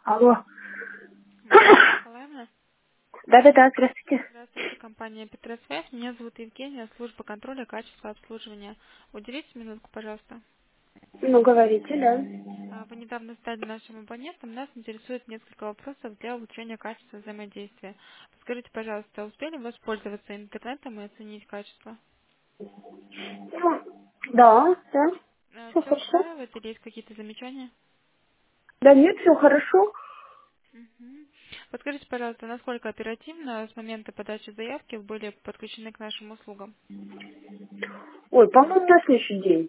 Алло. Мария Николаевна, Да-да-да, здравствуйте. здравствуйте, компания Петросвязь. Меня зовут Евгения, служба контроля качества обслуживания. Уделите минутку, пожалуйста. Ну, говорите, да. Вы недавно стали нашим абонентом. Нас интересует несколько вопросов для улучшения качества взаимодействия. Скажите, пожалуйста, успели воспользоваться интернетом и оценить качество? Ну, да, да. Все Все хорошо. устраивает или есть какие-то замечания? Да нет, все хорошо. Мгм. Подскажите, пожалуйста, насколько оперативно с момента подачи заявки вы были подключены к нашим услугам? Ой, по-моему, на следующий день.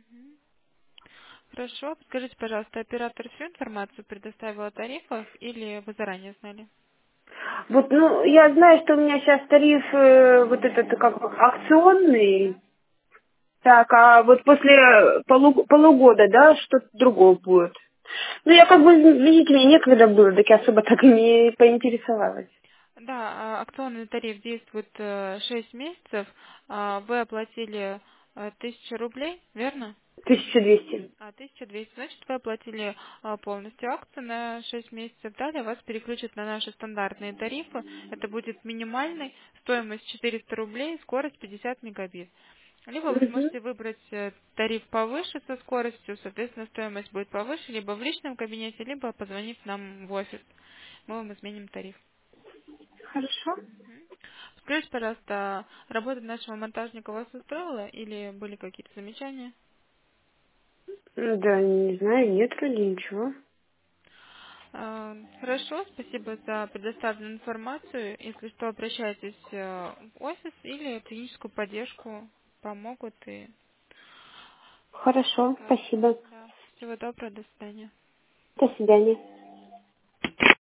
Хорошо. Скажите, пожалуйста, оператор всю информацию предоставил о тарифах или вы заранее знали? Вот, ну, я знаю, что у меня сейчас тариф вот этот как бы акционный. Да. Так, а вот после полугода, да, что-то другое будет. Ну, я как бы, видите, мне некогда было, так я особо так и не поинтересовалась. Да, акционный тариф действует 6 месяцев. Вы оплатили 1000 рублей, верно? 1200. 1200. Значит, вы оплатили полностью акцию на 6 месяцев. Далее вас переключат на наши стандартные тарифы. Это будет минимальный, стоимость 400 рублей, скорость 50 мегабит. Либо вы Угу. сможете выбрать тариф повыше со скоростью, соответственно, стоимость будет повыше, либо в личном кабинете, либо позвонив нам в офис. Мы вам изменим тариф. Хорошо. Скажите, пожалуйста, работа нашего монтажника вас устроила или были какие-то замечания? Ну, да, не знаю, нет вроде ничего. Хорошо, спасибо за предоставленную информацию. Если что, обращайтесь в офис или в техническую поддержку, помогут и Хорошо, подскажут. спасибо. Да. Всего доброго, до свидания. До свидания.